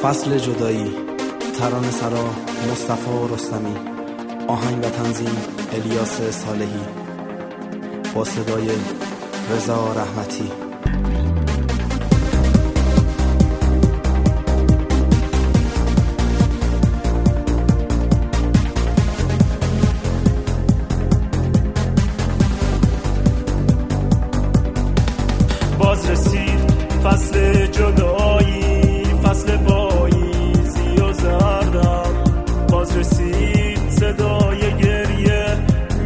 فصل جدایی، ترانه سرا مصطفی رستمی، آهنگ و تنظیم الیاس صالحی، با صدای رضا رحمتی. باز رسید فصل جدایی، فصل پاییزی و زردم. باز رسید صدای گریه،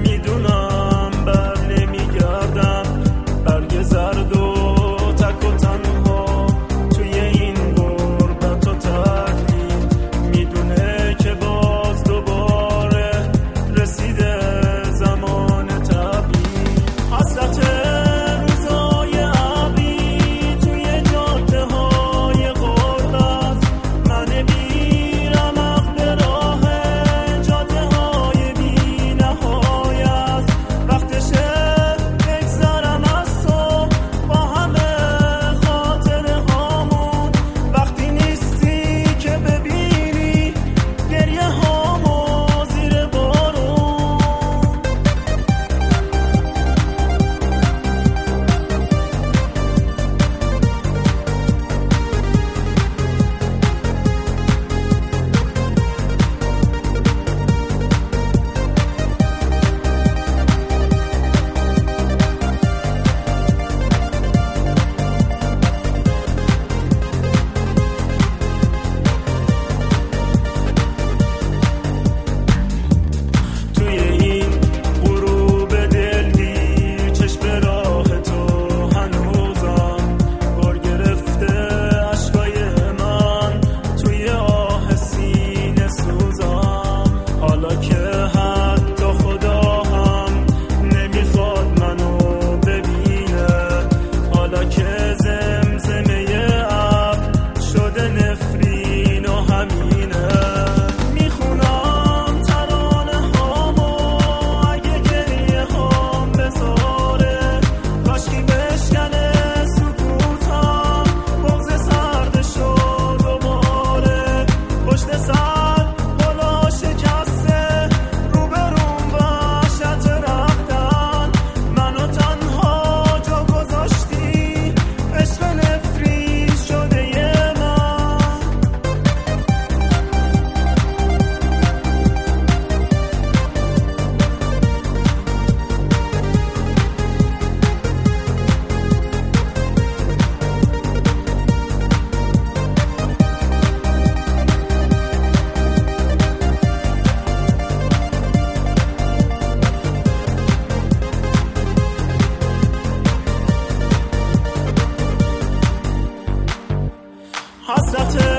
میدونم بر نمیگردم. برگ زرد و تک و تنها توی این غربت و تردید، میدونه که باز دوباره رسیده زمان تبعید. حسرت حسرت